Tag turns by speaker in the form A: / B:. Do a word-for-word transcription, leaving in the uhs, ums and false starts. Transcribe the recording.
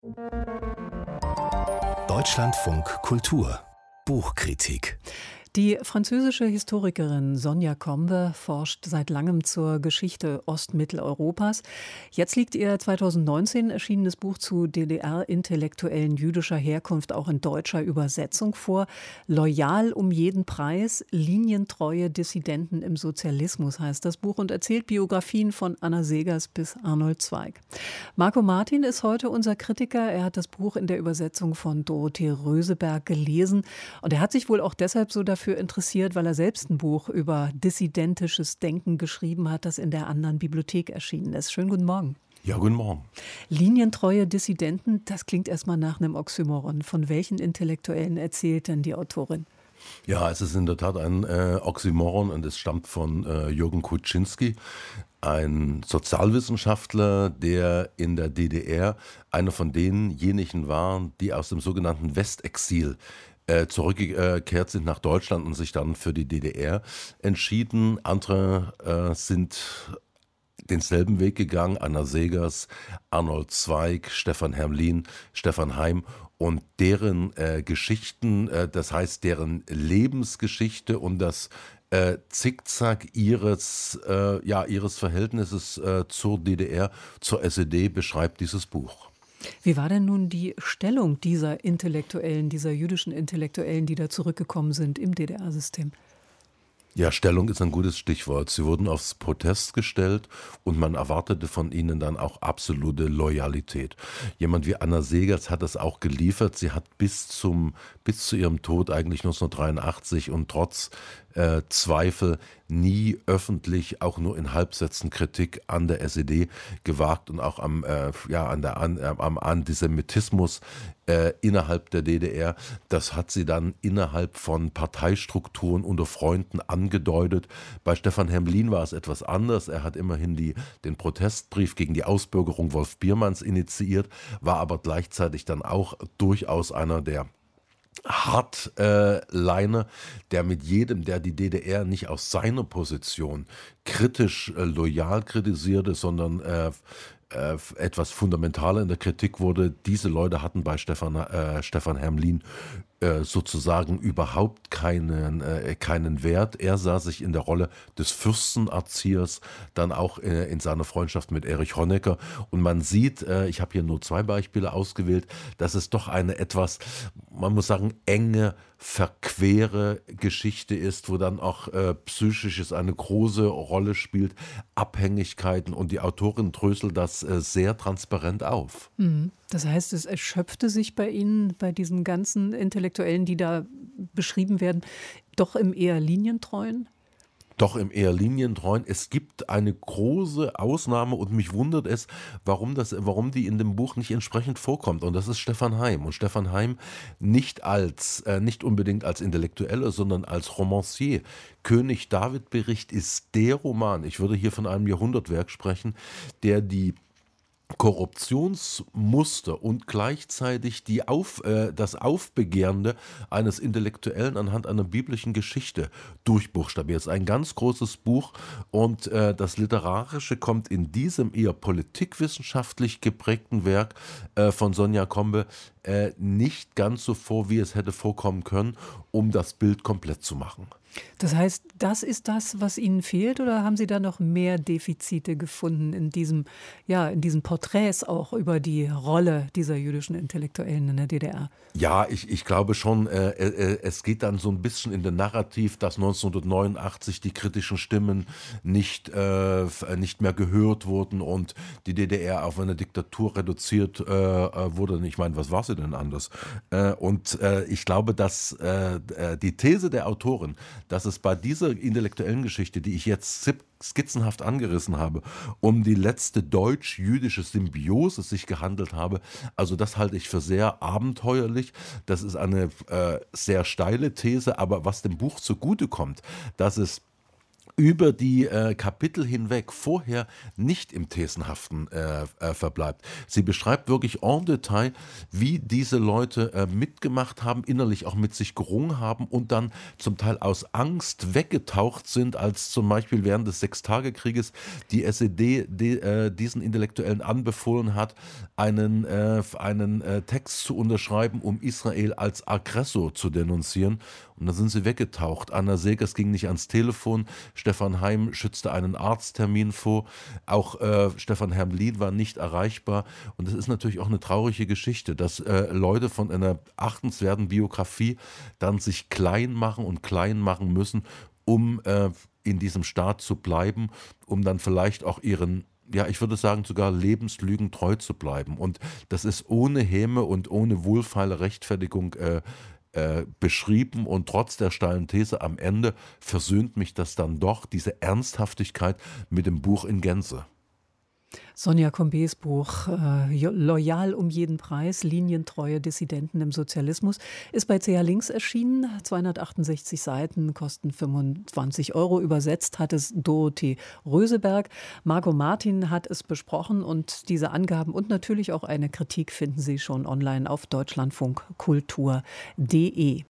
A: Deutschlandfunk Kultur Buchkritik.
B: Die französische Historikerin Sonia Combe forscht seit langem zur Geschichte Ostmitteleuropas. Jetzt liegt ihr zweitausendneunzehn erschienenes Buch zu D D R-Intellektuellen jüdischer Herkunft auch in deutscher Übersetzung vor. Loyal um jeden Preis, linientreue Dissidenten im Sozialismus heißt das Buch und erzählt Biografien von Anna Seghers bis Arnold Zweig. Marco Martin ist heute unser Kritiker. Er hat das Buch in der Übersetzung von Dorothee Röseberg gelesen und er hat sich wohl auch deshalb so dafür interessiert, weil er selbst ein Buch über dissidentisches Denken geschrieben hat, das in der anderen Bibliothek erschienen ist. Schönen guten Morgen.
C: Ja, guten Morgen.
B: Linientreue Dissidenten, das klingt erstmal nach einem Oxymoron. Von welchen Intellektuellen erzählt denn die Autorin?
C: Ja, es ist in der Tat ein äh, Oxymoron und es stammt von äh, Jürgen Kuczynski, ein Sozialwissenschaftler, der in der D D R einer von denjenigen war, die aus dem sogenannten Westexil äh, zurückgekehrt sind nach Deutschland und sich dann für die D D R entschieden. Andere äh, sind denselben Weg gegangen, Anna Seghers, Arnold Zweig, Stefan Hermlin, Stefan Heym und deren äh, Geschichten, äh, das heißt deren Lebensgeschichte und das äh, Zickzack ihres, äh, ja, ihres Verhältnisses äh, zur D D R, zur S E D beschreibt dieses Buch.
B: Wie war denn nun die Stellung dieser Intellektuellen, dieser jüdischen Intellektuellen, die da zurückgekommen sind im D D R-System?
C: Ja, Stellung ist ein gutes Stichwort. Sie wurden aufs Protest gestellt und man erwartete von ihnen dann auch absolute Loyalität. Jemand wie Anna Seghers hat das auch geliefert. Sie hat bis zum, bis zu ihrem Tod eigentlich neunzehnhundertdreiundachtzig und trotz äh, Zweifel nie öffentlich, auch nur in Halbsätzen Kritik an der S E D gewagt und auch am, äh, ja, an der, an, äh, am Antisemitismus äh, innerhalb der D D R. Das hat sie dann innerhalb von Parteistrukturen unter Freunden angedeutet. Bei Stefan Hermlin war es etwas anders. Er hat immerhin die, den Protestbrief gegen die Ausbürgerung Wolf Biermanns initiiert, war aber gleichzeitig dann auch durchaus einer der Hardliner, äh, der mit jedem, der die D D R nicht aus seiner Position kritisch, äh, loyal kritisierte, sondern äh, äh, etwas fundamentaler in der Kritik wurde. Diese Leute hatten bei Stefan, äh, Stefan Hermlin äh, sozusagen überhaupt keinen, äh, keinen Wert. Er sah sich in der Rolle des Fürstenerziehers, dann auch äh, in seiner Freundschaft mit Erich Honecker. Und man sieht, äh, ich habe hier nur zwei Beispiele ausgewählt, dass es doch eine etwas, man muss sagen, enge, verquere Geschichte ist, wo dann auch äh, Psychisches eine große Rolle spielt, Abhängigkeiten, und die Autorin dröselt das äh, sehr transparent auf.
B: Das heißt, es erschöpfte sich bei Ihnen, bei diesen ganzen Intellektuellen, die da beschrieben werden, doch im eher linientreuen?
C: Doch im eher linientreuen. Es gibt eine große Ausnahme und mich wundert es, warum, das, warum die in dem Buch nicht entsprechend vorkommt. Und das ist Stefan Heym. Und Stefan Heym nicht als, äh, nicht unbedingt als Intellektueller, sondern als Romancier. König David Bericht ist der Roman, ich würde hier von einem Jahrhundertwerk sprechen, der die Korruptionsmuster und gleichzeitig die Auf, äh, das Aufbegehrende eines Intellektuellen anhand einer biblischen Geschichte durchbuchstabiert. Es ist ein ganz großes Buch und äh, das Literarische kommt in diesem eher politikwissenschaftlich geprägten Werk äh, von Sonia Combe äh, nicht ganz so vor, wie es hätte vorkommen können, um das Bild komplett zu machen.
B: Das heißt, das ist das, was Ihnen fehlt, oder haben Sie da noch mehr Defizite gefunden in diesem, ja, in diesen Porträts auch über die Rolle dieser jüdischen Intellektuellen in der D D R?
C: Ja, ich, ich glaube schon, äh, äh, es geht dann so ein bisschen in den Narrativ, dass neunzehnhundertneunundachtzig die kritischen Stimmen nicht, äh, nicht mehr gehört wurden und die D D R auf eine Diktatur reduziert äh, wurde. Ich meine, was war sie denn anders? Äh, und äh, ich glaube, dass äh, die These der Autorin, dass es bei dieser intellektuellen Geschichte, die ich jetzt skizzenhaft angerissen habe, um die letzte deutsch-jüdische Symbiose sich gehandelt habe, also das halte ich für sehr abenteuerlich. Das ist eine äh, sehr steile These, aber was dem Buch zugutekommt, dass es über die äh, Kapitel hinweg vorher nicht im Thesenhaften äh, äh, verbleibt. Sie beschreibt wirklich en Detail, wie diese Leute äh, mitgemacht haben, innerlich auch mit sich gerungen haben und dann zum Teil aus Angst weggetaucht sind, als zum Beispiel während des Sechstagekrieges die S E D die, äh, diesen Intellektuellen anbefohlen hat, einen, äh, einen äh, Text zu unterschreiben, um Israel als Aggressor zu denunzieren. Und dann sind sie weggetaucht. Anna Segers ging nicht ans Telefon, Stefan Heim schützte einen Arzttermin vor, auch äh, Stefan Hermlin war nicht erreichbar. Und es ist natürlich auch eine traurige Geschichte, dass äh, Leute von einer achtenswerten Biografie dann sich klein machen und klein machen müssen, um äh, in diesem Staat zu bleiben, um dann vielleicht auch ihren, ja, ich würde sagen, sogar Lebenslügen treu zu bleiben. Und das ist ohne Häme und ohne wohlfeile Rechtfertigung äh, äh, beschrieben, und trotz der steilen These am Ende versöhnt mich das dann doch, diese Ernsthaftigkeit, mit dem Buch in Gänze.
B: Sonja Combes Buch äh, Loyal um jeden Preis, linientreue Dissidenten im Sozialismus ist bei C H Links erschienen. zweihundertachtundsechzig Seiten, kosten fünfundzwanzig Euro. Übersetzt hat es Dorothee Röseberg. Margot Martin hat es besprochen, und diese Angaben und natürlich auch eine Kritik finden Sie schon online auf deutschlandfunkkultur punkt de.